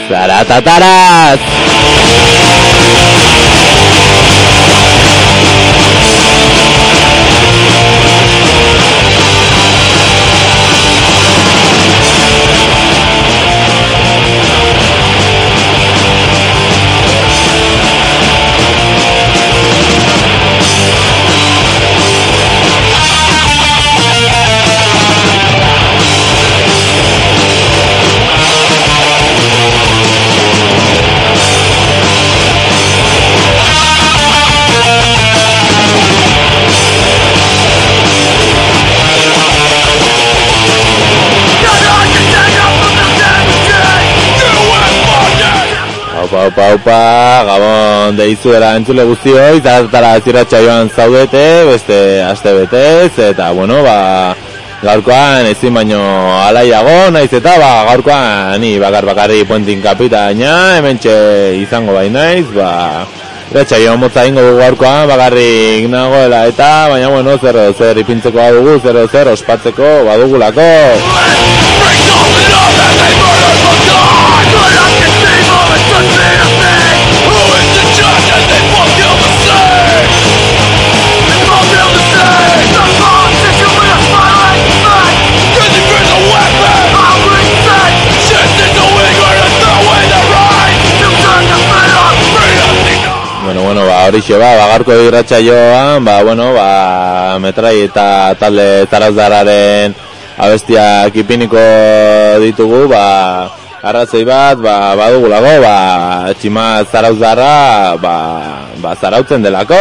Zaratataraz! Aupa, gabon deizuela entzule guztioi, zaratara zirratxa joan zaudete, beste aste betez, eta bueno, gaurkoan ezin baino alaiago, naiz eta gaurkoan ni bakarri puentin kapitaina, hementxe izango bai naiz, zirratxa joan motza ingo dugu gaurkoan, bakarrik nagoela eta, baina bueno, zer ipintzeko badugu, zer ospatzeko badugulako. Bueno, horixe gaurko irratsaioan, metrai eta talde zarauzdarraren abestiak ipiniko ditugu, arrazoi bat, badugulago, txima zarauzdarra, zarautzen delako.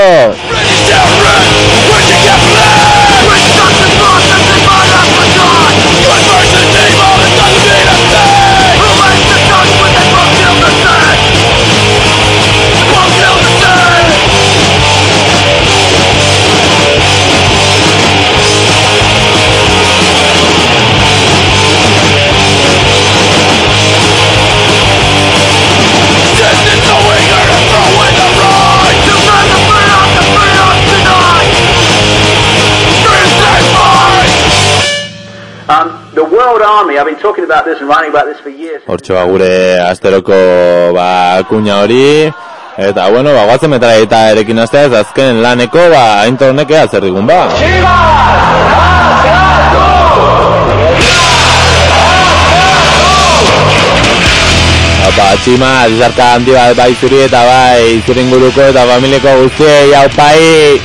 The World Army, I've been talking about this and writing about this for years. Hortxe gure asteroko kuña hori, eta bueno, guazen metraeta erekin asteaz, azken laneko internek zer digun Txima, zizarka handi bat zuri eta zuri inguruko eta familieko guztiei, aupai!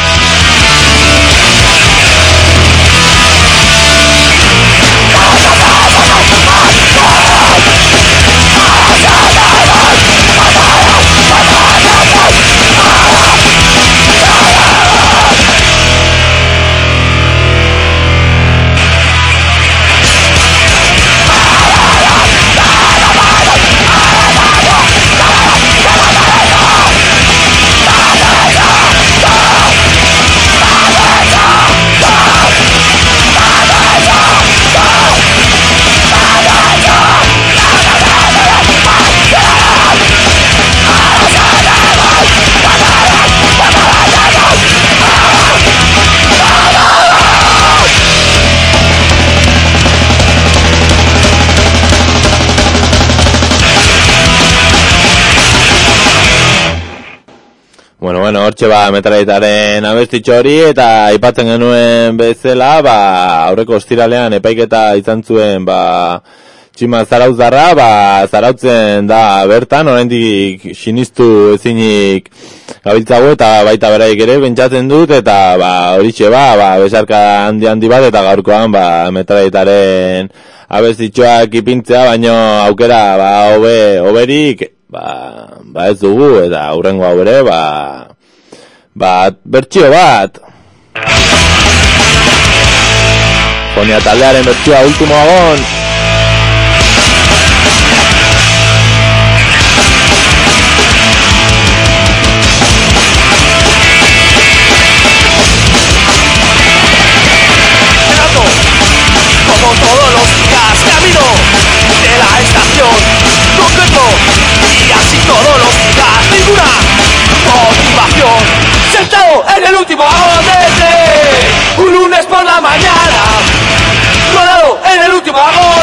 Bueno, hortxe metraitaren abestitxo hori eta aipatzen genuen bezala, aurreko ostiralean epaiketa izan zuen, txima zarauzdarra, zarautzen da bertan, oraindik sinistu ezinik gabiltzago eta baita beraik ere pentsatzen dut, eta horixe besarka handi bat eta gaurkoan metraitaren abestitxoak ipintzea, baino aukera hoberik ez dugu, eta aurrengo hau ere, bertsio bat. Fonia taldearen bertsioa Ultimo Agon. Como todos los días camino de la estación concreto y así todos los días ninguna motivación. Sentado en el último vagón de tren, un lunes por la mañana, rodado en el último vagón.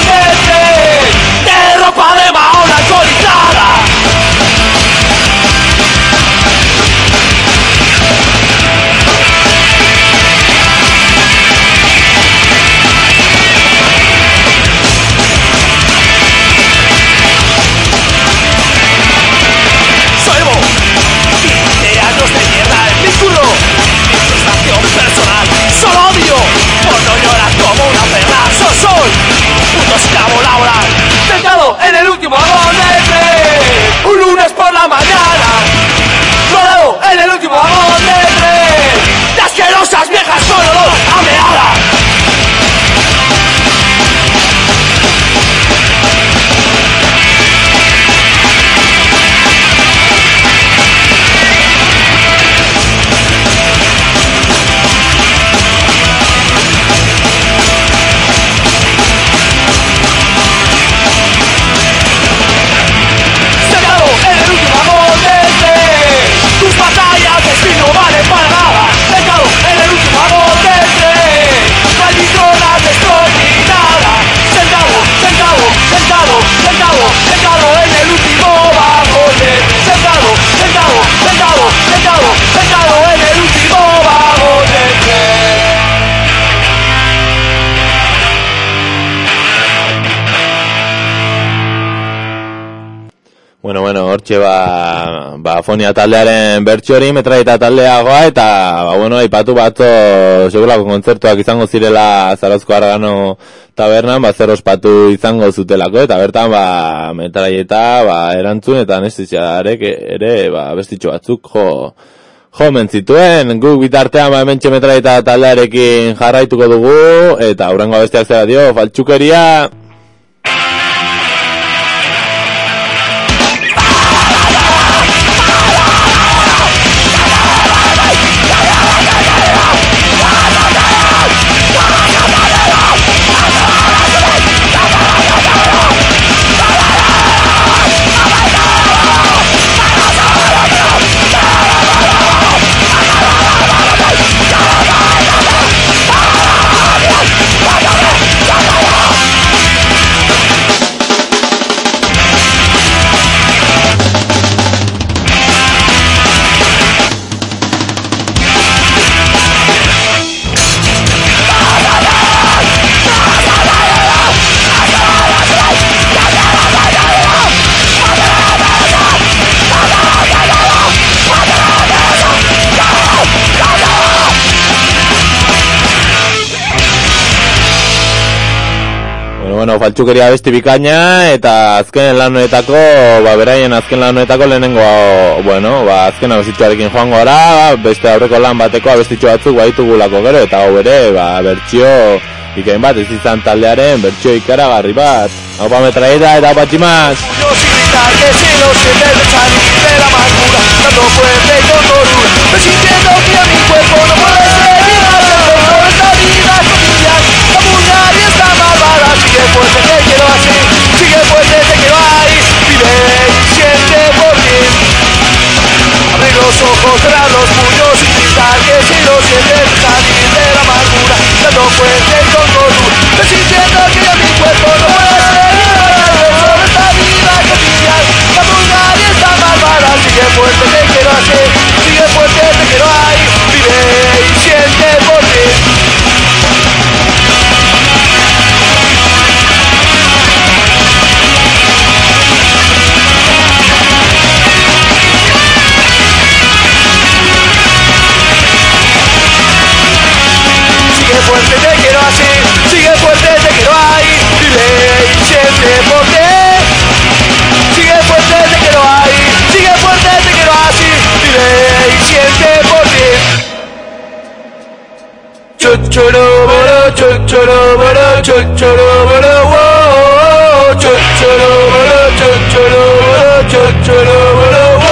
Bueno, hortxe ba Fonia taldearen bertso hori Metralleta taldeagoa eta bueno, aipatu batzo segurako kontzertuak izango zirela Zarauzko Argano tabernan, zer ospatu izango zutelako eta bertan Metralleta erantzun eta Anestesiarek ere bestitxo batzuk jo mentzituen. Guk bitartean hementxe Metralleta taldearekin jarraituko dugu eta hurrengo besteak zera dio Faltsukeria. Faltsukeria besti bikaina eta azken lanoetako, beraien azken lanoetako lehenengo, azken abestitxoarekin joango gara, beste aurreko lan bateko abestitxo batzuk baitugulako gero, eta hau ere, bertsio ikain bat, ez izan taldearen bertsio ikaragarri bat. Haupa Metralleta eta haupa Tximaz! Sigue fuerte, te quiero así, sigue fuerte, te quiero ahí, vive y siente por ti. Abrir los ojos, cerrar los puños y gritar que si lo sientes salir de la amargura, dando fuerte con dolor, sintiendo que ya mi cuerpo no puede seguir sobre esta vida cotidiana, la vulgaria está malvada. Sigue fuerte, te quiero así, sigue fuerte, te quiero ahí, vive y siente por ti. Sigue fuerte, te quiero así, sigue fuerte, te quiero ahí, vive y siente por ti. Sigue fuerte, te quiero ahí, sigue fuerte, te quiero así, vive y siente por ti. Chuchuruburu, chuchuruburu, chuchuruburu, wow. Chuchuruburu, chuchuruburu, chuchuruburu, wow.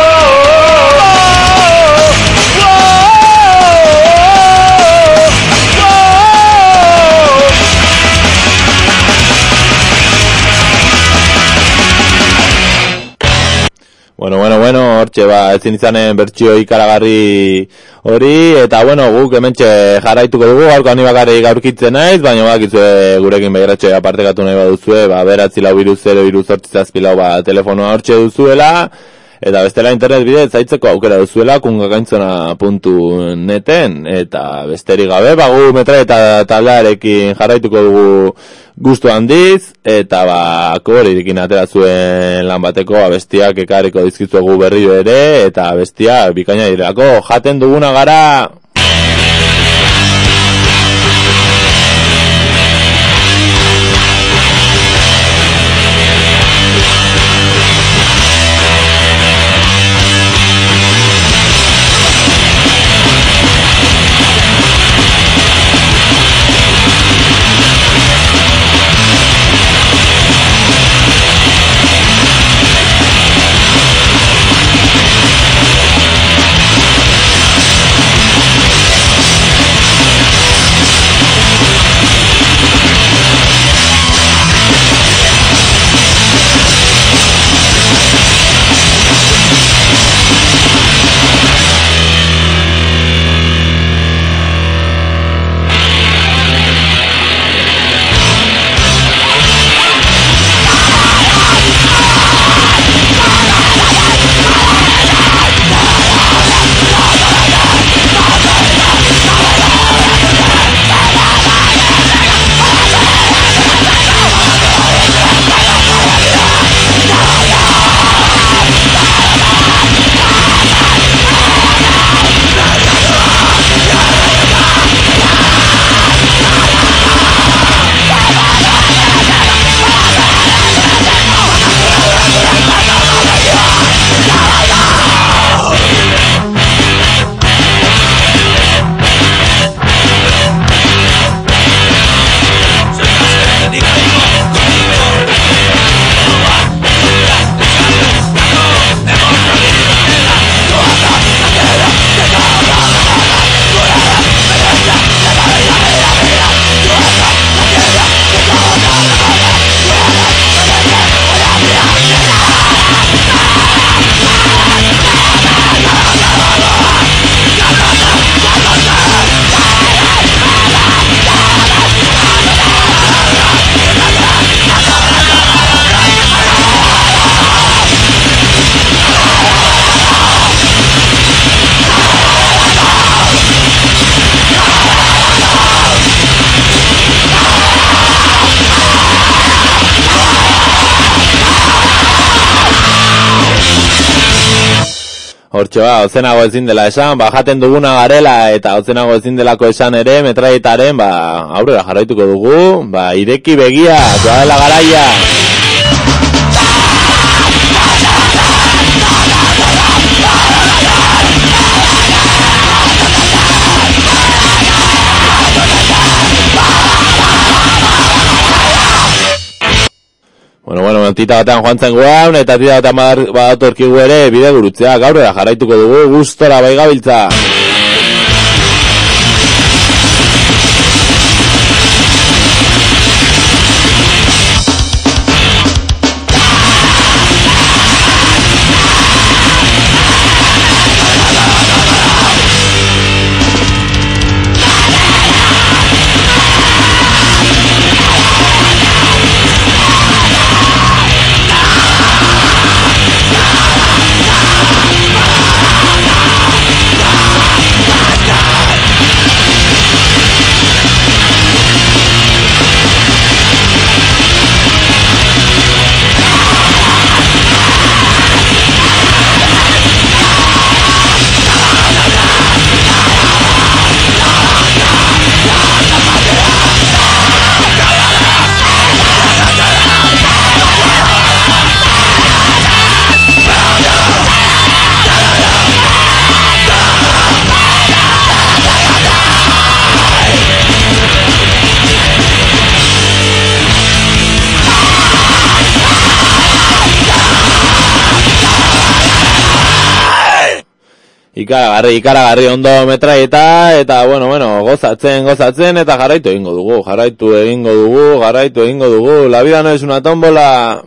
Bueno, hortxe ezin izanen bertsio ikaragarri hori, eta guk hementxe jarraituko dugu, gaurko honi bakarrik aurkitzen naiz, baina bakizue gurekin begiratxe apartekatu nahi baduzue, 9400384 telefonoa hortxe duzuela, eta bestela internet bidez zaitzeko aukera duzuela kungakaintzona.neten, eta besterik gabe, gu Metralleta taldearekin jarraituko dugu gustu handiz, eta koborirekin atera zuen lan bateko abestiak ekarriko dizkizuegu berriro ere, eta abestiak bikaina direlako, jaten duguna gara. Hortxe ozenago ezin dela esan, jaten duguna garela eta ozenago ezin delako esan ere, metraietaren, aurrera jarraituko dugu, ireki begia, joa dela garaia. Bueno, tita batean joan zen guan, eta tita batean badatorkigu ere bide gurutzea, gaurera jarraituko dugu, gustora bai gabiltza. Ikaragarri ondo metraieta, eta bueno, gozatzen, eta jarraitu egingo dugu, la vida no es una tómbola.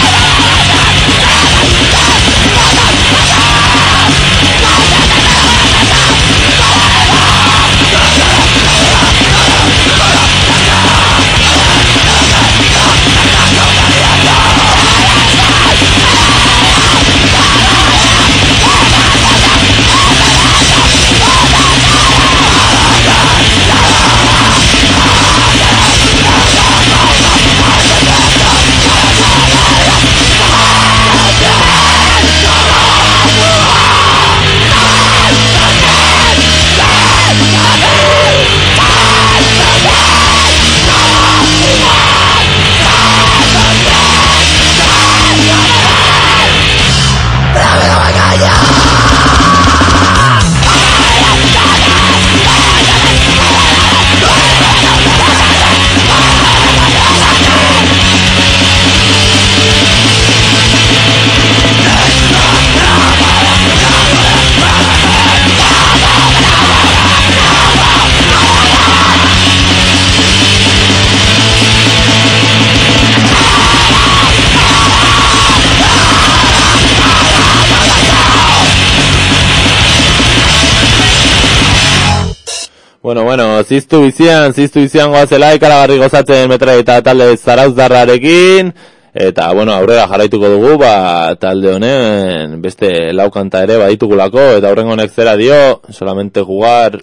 Bueno, ziztu bizian goazela, ikaragarri gozatzen metraieta talde zarauzdarrarekin, eta aurrera jarraituko dugu, talde honen beste lau kanta ere baditugulako, eta horrengo honek zera dio, solamente jugar.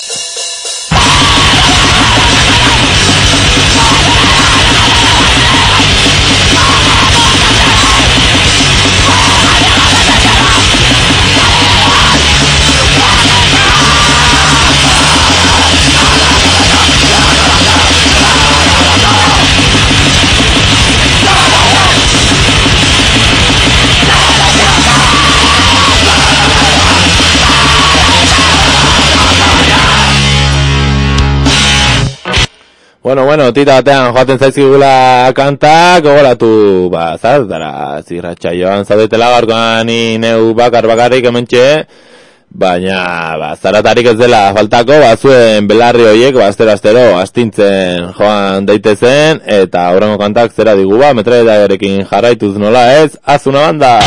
Bueno, tita batean joaten zaizkigula kanta, gogoratu, zardara, zirratxaioan zaudetela gaurkoan ni neu bakarrik hementxe, baina, zaratarik ez dela faltako, zuen belarri horiek, astero astintzen joan daitezen, eta horrengo kantak zera digu, metraietarekin jarraituz nola ez, azuna banda!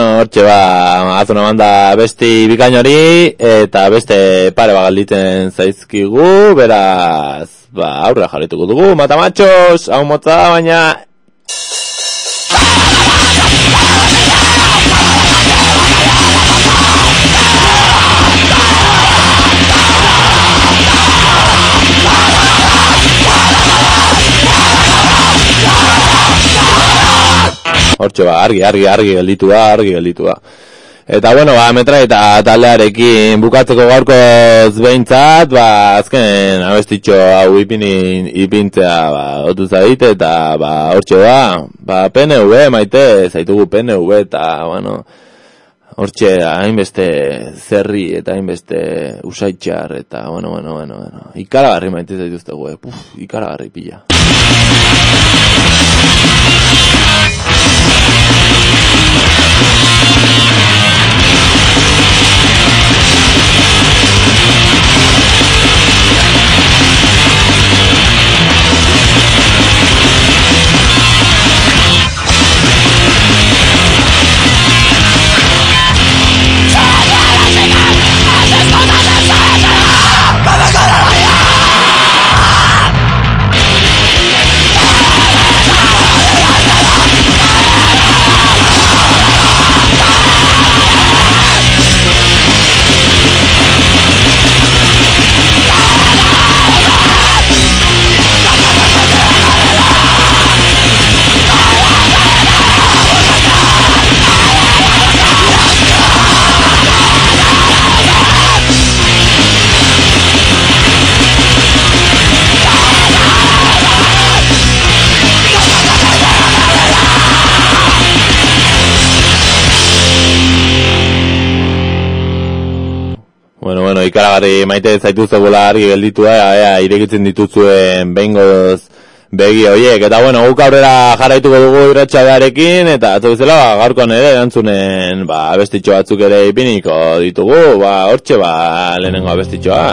hortxe azuna manda besti bikain hori, eta beste pare galditzen zaizkigu, beraz, aurrera jarrituko dugu, matamatxos, hau motza da, baina... Hortxe argi gelditua. Eta bueno, metraileta taldearekin bukatzeko gaurkoz behintzat, azken abestitxo hau ipintzea otu zait, eta hortxe PNV, maite, zaitugu PNV, eta bueno, hortxe hainbeste zerri eta hainbeste usaitxar, eta bueno, ikaragarri maite zaituztegu, ikaragarri pila. Ikaragarri maite zaituztegula argi gelditua, irekitzen dituzuen behingoz begi horiek, eta bueno, guk aurrera jarraituko dugu irratsaioarekin, eta atzo bezala gaurkoan ere erantzunen abestitxo batzuk ere ipiniko ditugu, hortxe lehenengo abestitxoa.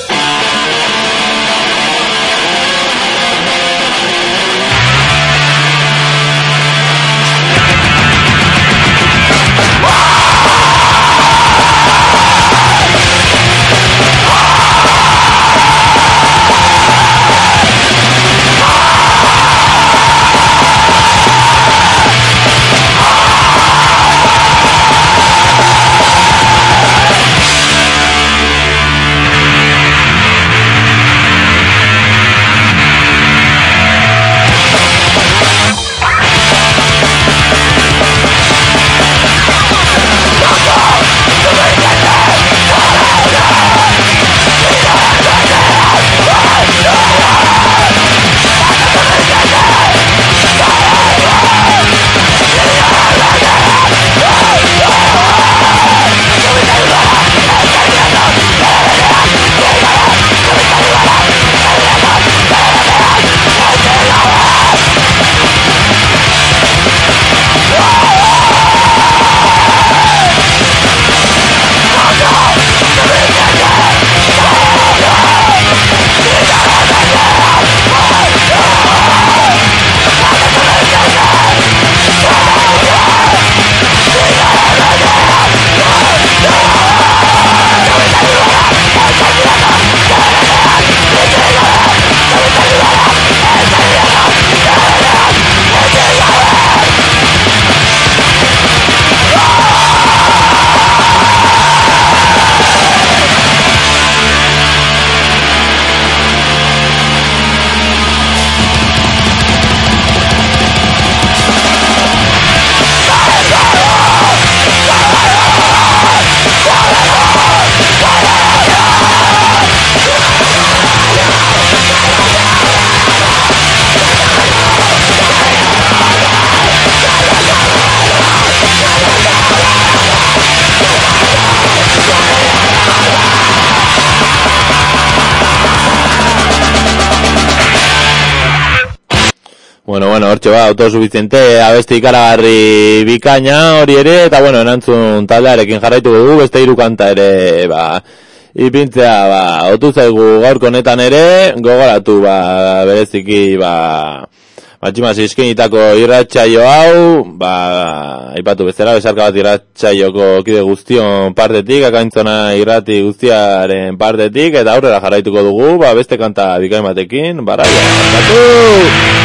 Bueno, hortxe autosuficiente abesti ikaragarri bikaina hori ere, eta bueno, erantzun taldearekin jarraitu dugu, beste 3 kanta ere, ipintzea, otu zaigu gaurko honetan ere, gogoratu, bereziki, Matximaz iskenitako irratsaio hau, aipatu bezala besarka bat irratsaioko kide guztion partetik, Akaintzona irrati guztiaren partetik, eta aurrera jarraituko dugu, beste kanta bikain batekin, baraia, hartatu!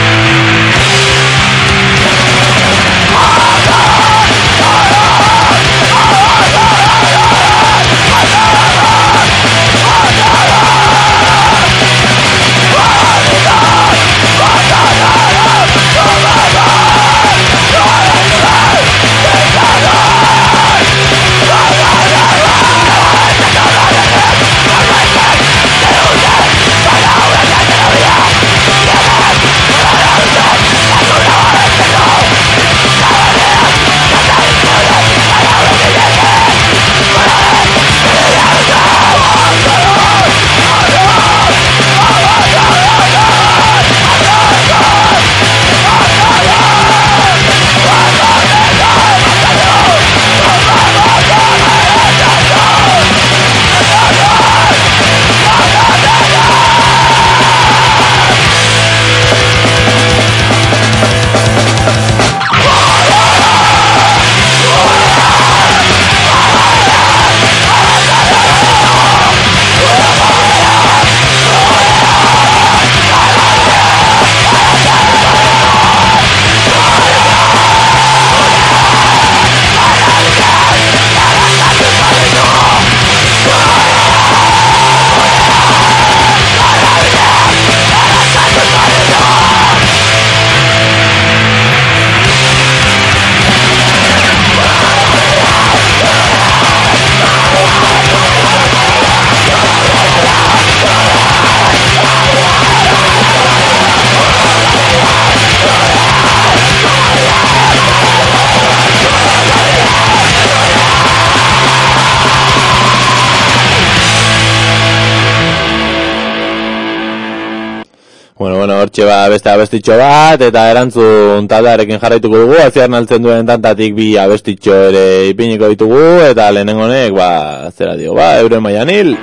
Hortxe beste abestitxo bat, eta erantzun taldearekin jarraituko dugu, aziaren altzen duen tantatik bi abestitxo ere ipiniko ditugu, eta lehenengonek, zera dio, Euren Maianil.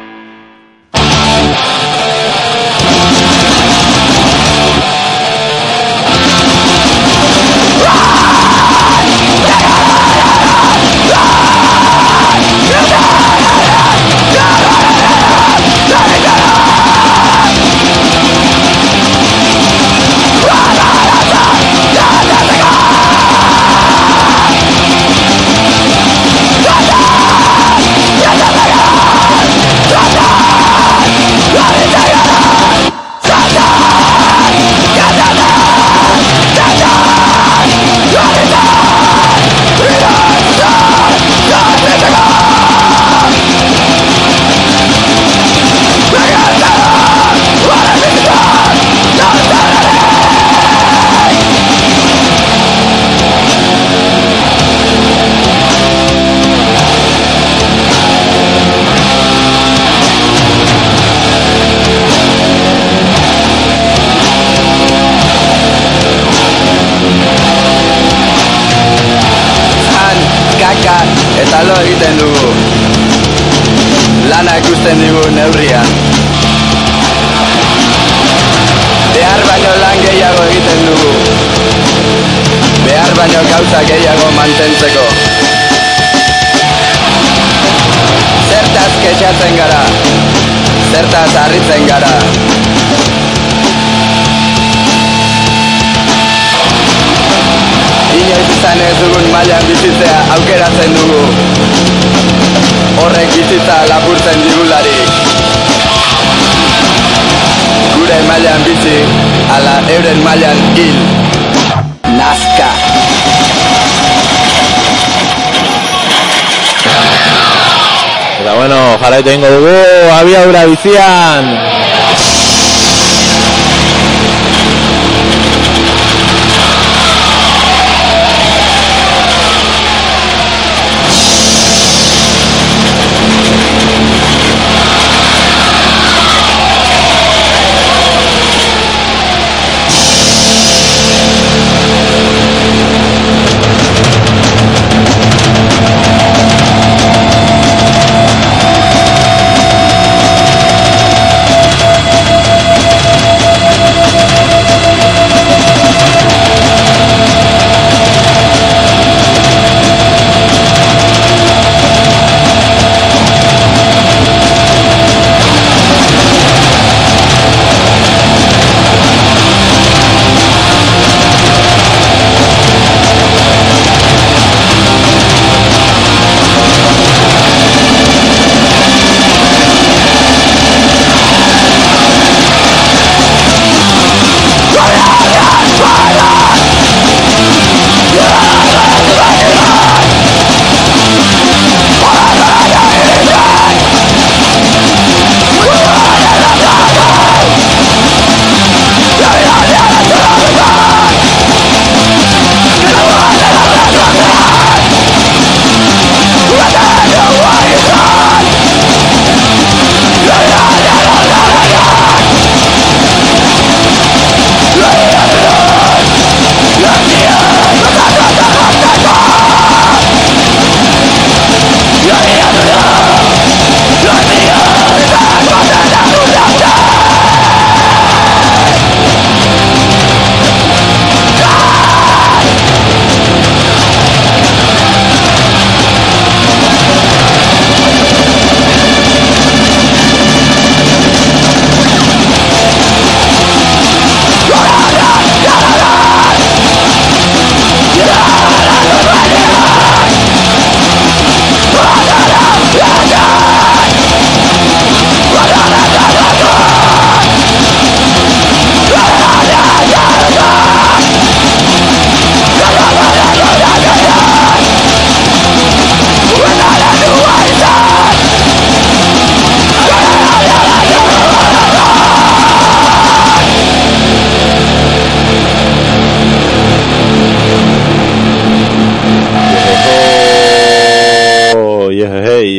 Eta lo egiten dugu lana ikusten digu neurrian. Behar baino lan gehiago egiten dugu, behar baino gauza gehiago mantentzeko. Zertaz kexatzen gara, zertaz harritzen gara. Inoiz izan ez dugun mailan bizitzea aukeratzen dugu. Horrek bizitza lapurtzen digularik. Gure mailan bizi, ala euren mailan hil. Nazka. Eta bueno, jarraitu egingo dugu, abiadura bizian.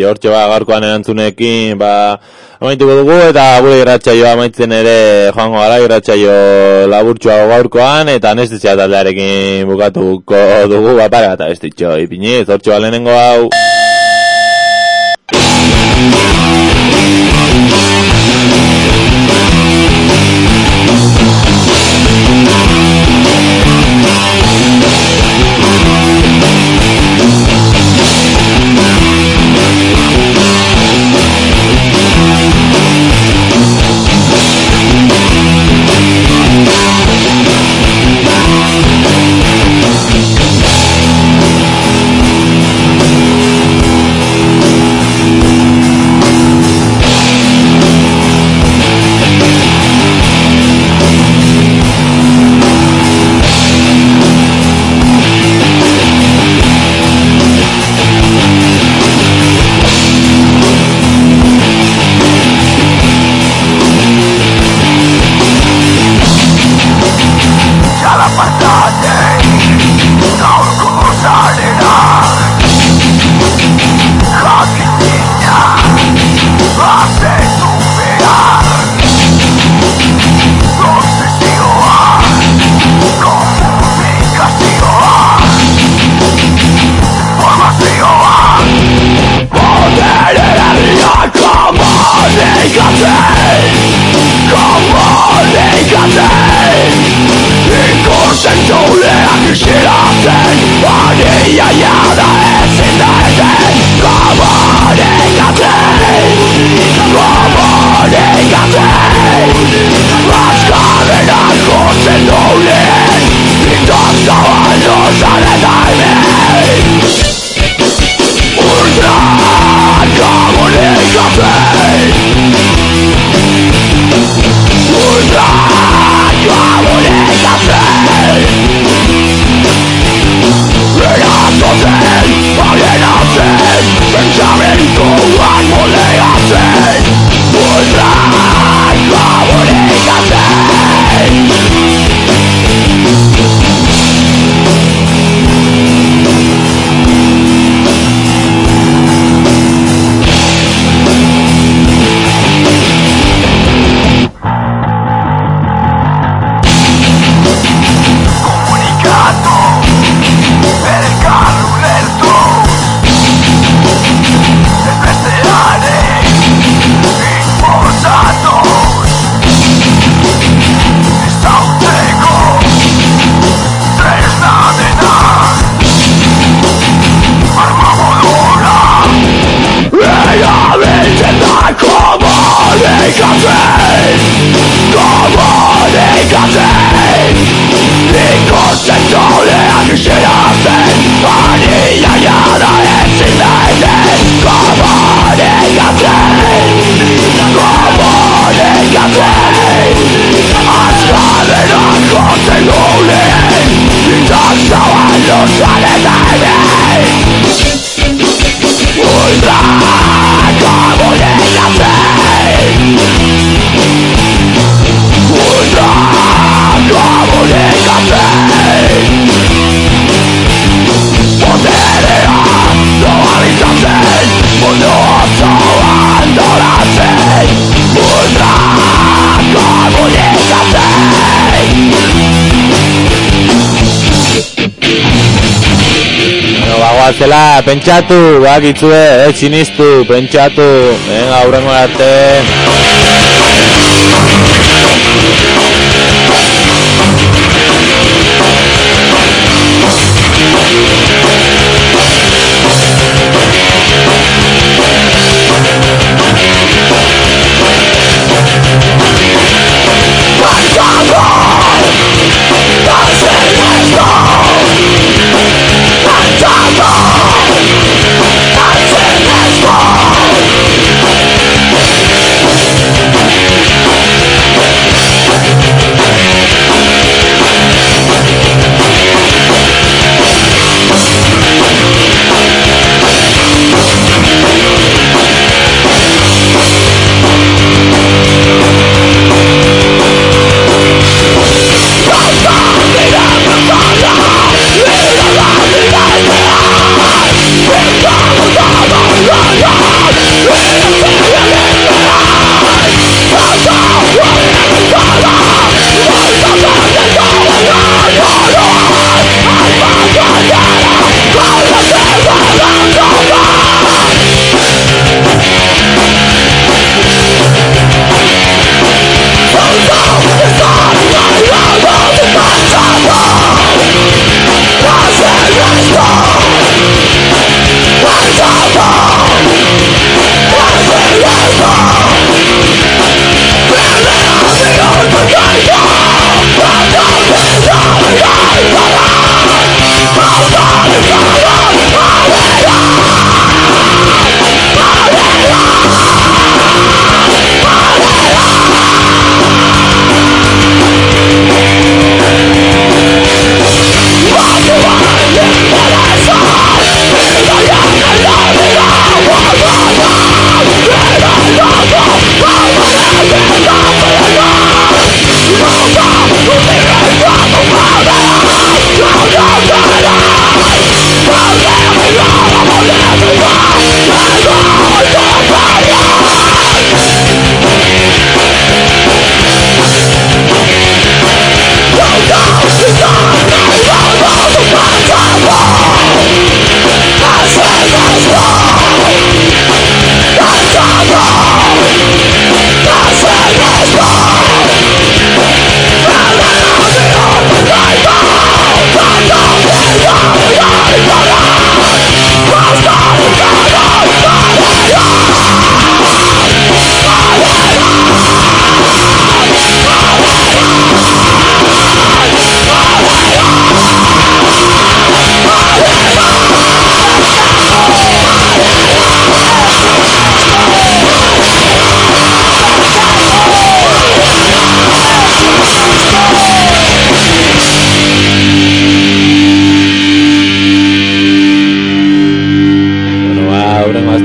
hortxe gaurkoan erantzunekin amaituko dugu, eta gure irratsaioa amaitzen ere joango gara, irratsaio laburtxoago gaurkoan, eta anestezia taldearekin bukatuko dugu, pare bat abestitxo ipiniz, hortxe lehenengo hau. Zela, pentsatu, bakitzue, sinistu, pentsatu, venga, aurrengo arte.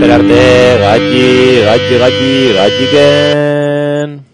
laster arte, gatxiken.